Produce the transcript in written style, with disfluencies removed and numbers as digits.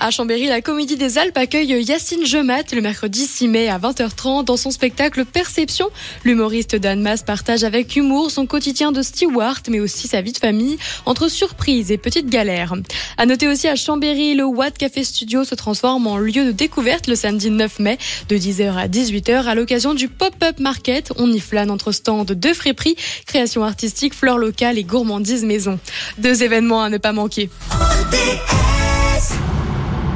À Chambéry, la Comédie des Alpes accueille Yacine Jemat le mercredi 6 mai à 20h30 dans son spectacle Perception. L'humoriste Dan Mas partage avec humour son quotidien de steward, mais aussi sa vie de famille, entre surprises et petites galères. À noter aussi à Chambéry, le Watt Café Studio se transforme en lieu de découverte le samedi 9 mai de 10h à 18h à l'occasion du Pop-Up Market. On y flâne entre stands de friperies, créations artistiques, fleurs locales et gourmandises maison. 2 événements à ne pas manquer.